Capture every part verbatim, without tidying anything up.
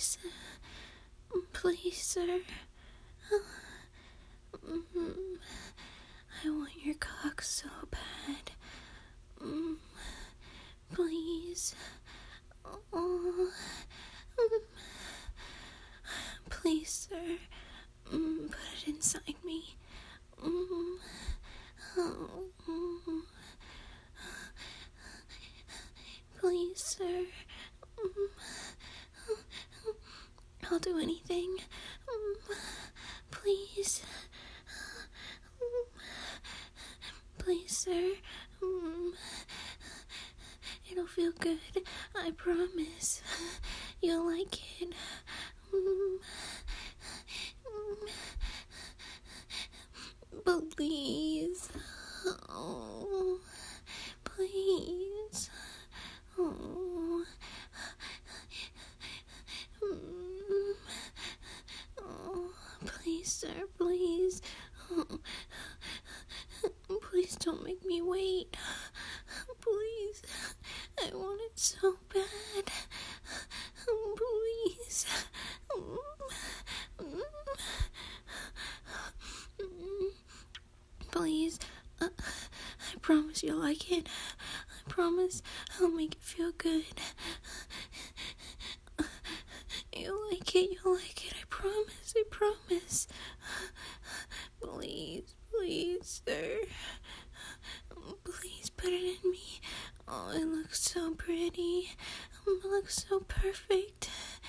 please, please, sir. I want your cock so bad. Please. Oh. Please, sir. Put it inside me. Please, sir. I'll do anything. Please. Please, sir. It'll feel good. I promise. You'll like it. Please. Oh, please. Oh. Oh, please, sir, please. Oh. Please don't make me wait. Please. I want it so bad. Please. Please. Uh, I promise you'll like it. I promise I'll make it feel good. You'll like it, you'll like it. I promise, I promise. Please, please, sir. Please put it in me. Oh, it looks so pretty. It looks so perfect.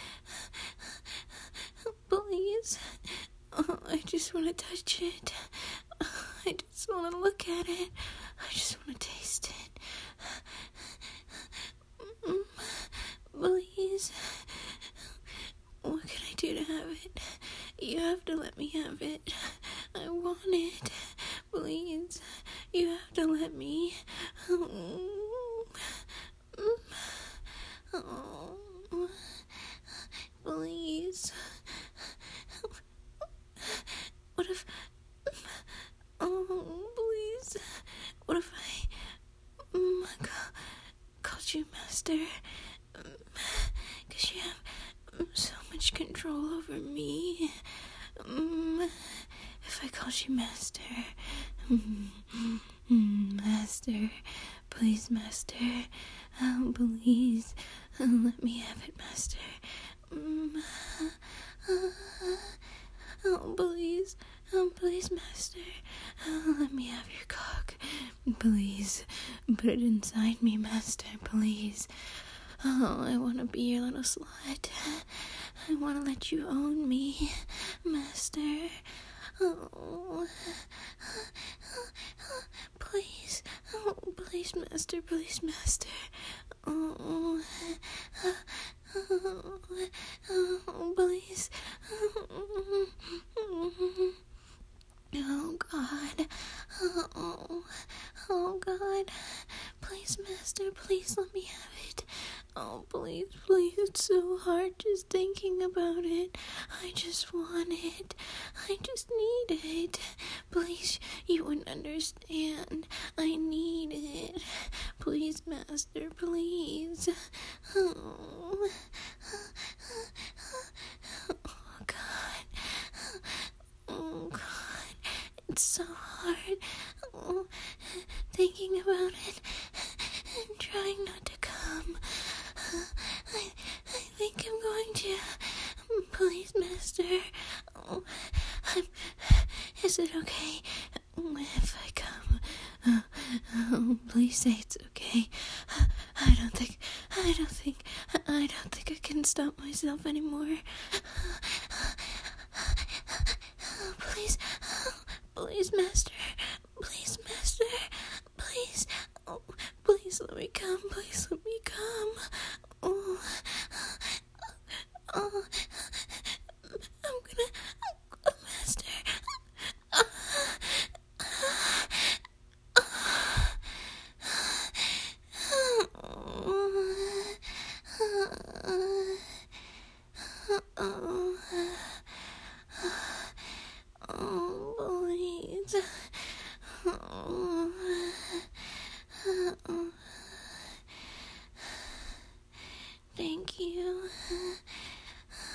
Please. Oh, I just want to touch it. I just want to look at it. I just want to taste it. Please. What can I do to have it? You have to let me have it. I want it. Please. You have to let me. Oh. Please. What if... Oh, please. What if I... Um, called you master? Because you have so much control over me. Um, if I called you master... Master, please, master, oh, please, let me have it, master. Oh, please, oh, please, master, oh, let me have your cock. Please, put it inside me, master, please. Oh, I want to be your little slut. I want to let you own me, master. Oh, please, oh, please, master, please, master. Oh, oh, oh please. Oh, God. Oh, oh, God. Please, master, please let me have it. Oh, please, please, it's so hard just thinking about it. I just want it. I just need it. Please, you wouldn't understand. I need it. Please, master, please. Oh, oh God. Oh, God. It's so hard. Oh, thinking about it and trying not to come. I, I think I'm going to. Please, master. Oh, I'm, is it okay if I come? Oh, oh, please say it's okay. I don't think, I don't think, I don't think I can stop myself anymore. Please, please, master. Please, master. Please. Oh, please let me come. Please let me come. Oh, oh, I'm gonna, oh, master. Oh, please. Oh. Thank you.